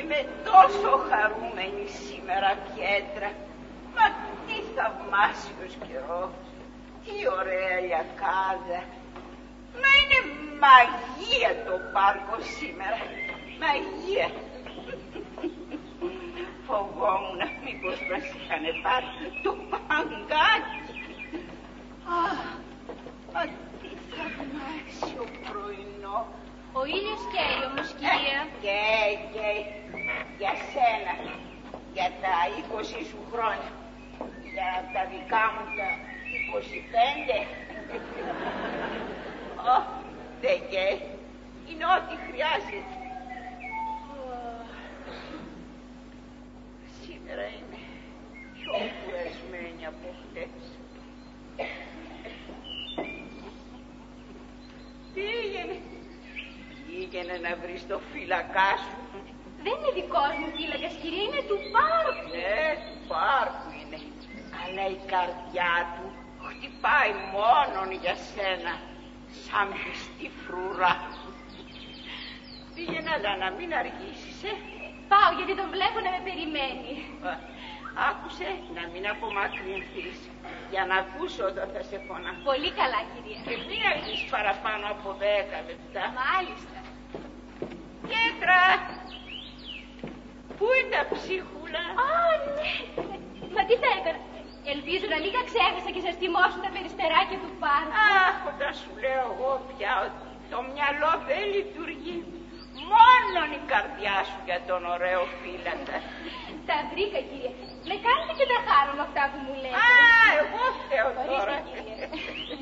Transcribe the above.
Είμαι τόσο χαρούμενη σήμερα, Πιέτρα. Μα τι θαυμάσιος καιρός. Τι ωραία λιακάδα. Μα είναι μαγεία το πάρκο σήμερα. Μαγεία. Φοβόμουν μήπως μας είχαν πάρει το παγκάκι. Μα τι θαυμάσιο πρωινό. Ο ήλιος καίει όμως, κυρία. Καίει. Για σένα. Για τα 20 σου χρόνια. Για τα δικά μου τα 25. Δεν καίει. Είναι ό,τι χρειάζεται. Σήμερα είμαι πιο κουρασμένη από χτες. Πήγαινε να βρεις το φύλακά σου. Δεν είναι δικός μου φύλακας, κυρία, είναι του πάρκου. Ναι, του πάρκου είναι. Αλλά η καρδιά του χτυπάει μόνον για σένα, σαν πιστή φρουρά. Πήγαινε, αλλά να μην αργήσεις, Πάω, γιατί τον βλέπω να με περιμένει. Άκουσε, να μην απομακρυνθείς. Για να ακούσω όταν θα σε φωνάξω. Πολύ καλά, κυρία. Και μην αργείς παραπάνω από 10 λεπτά. Μάλιστα. Πιέτρα! Πού είναι τα ψίχουλα? Ναι. Μα τι θα έκανα. Ελπίζω να λίγα ξέχασα και σας θυμώσουν τα περιστεράκια του πάρκου. Όταν σου λέω εγώ πια ότι το μυαλό δεν λειτουργεί. Μόνον η καρδιά σου για τον ωραίο φύλακα. Τα βρήκα, κυρία. Με κάνετε και τα χάρω με αυτά που μου λέτε. Εγώ φταίω τώρα. Κυρία.